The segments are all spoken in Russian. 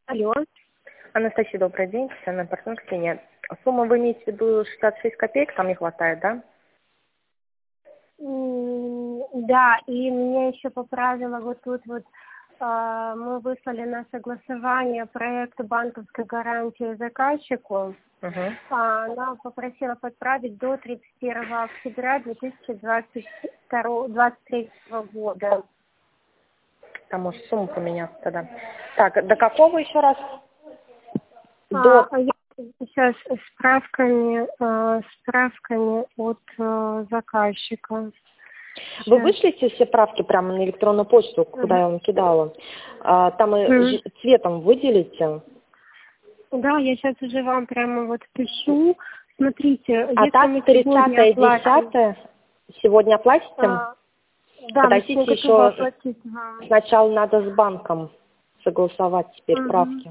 Алло. Анастасия, добрый день. Социальная партнер Ксения. Сумма вы имеете в виду 66 копеек, там не хватает, да? Да, и меня еще поправила вот тут вот, мы выслали на согласование проект банковской гарантии заказчику. Угу. Она попросила подправить до 31 октября 2023 года. Там может сумма поменяться тогда. Так, до какого еще раз? Я сейчас справками от заказчика. Вы вышлите все правки прямо на электронную почту, куда я вам кидала? Там и цветом выделите. Да, я сейчас уже вам прямо вот пишу. Смотрите, А так, 30-е, 10 сегодня оплатите? Да, Подождите, мы еще оплатить вам. сначала надо с банком согласовать теперь правки.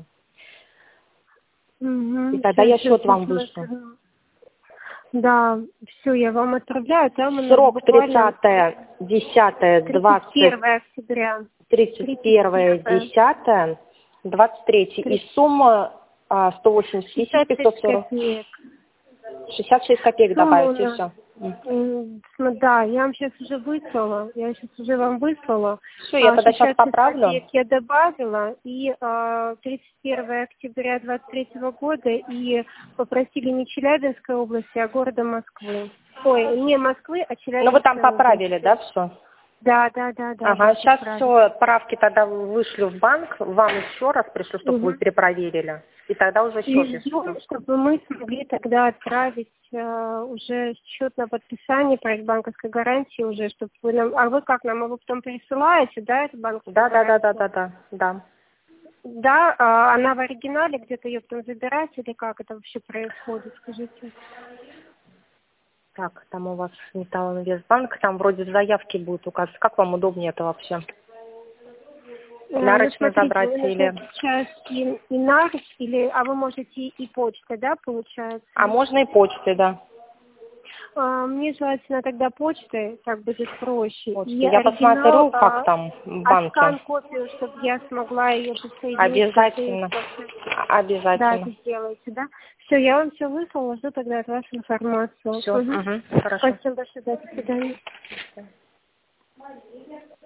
И тогда я счет вам вышлю. Да, все, я вам отправляю. Там Срок буквально 30-е, 10-е, 31 октября. 31-е, 10-е, 23-е. И сумма 180 тысяч 540. Копеек. 66 копеек добавить, и все. Да, я вам сейчас уже выслала. Вам выслала. Все, я тогда сейчас поправлю. Я добавила, и 31 октября 2023 года, и попросили не Челябинской области, а города Москвы. Ой, не Москвы, а Челябинской. Ну вы там поправили, да, все? Да. Ага, сейчас все, правки тогда вышлю в банк, вам еще раз пришлю, чтобы вы перепроверили. И тогда уже счет. И ждем, чтобы мы смогли тогда отправить уже счет на подписание, проект банковской гарантии уже, чтобы вы нам... А вы как нам? Вы потом присылаете, да, эту банковскую гарантию? Да. Да, она в оригинале, где-то ее потом забирать, или как это вообще происходит, скажите? Так, там у вас Металлинвестбанк, там вроде в заявке будет указываться. Как вам удобнее это вообще? Нарочно забрать или... Сейчас и нарочно, или, а вы можете и почтой, да, получается? А можно и почтой, да. Мне желательно тогда почтой, так будет проще. Я посмотрю, как там в банке. Скан-копию, чтобы я смогла ее подсоединить. Обязательно. Да, это сделайте, да. Все, я вам все выслала, жду тогда от вас информацию. Все, хорошо. Спасибо большое, до свидания.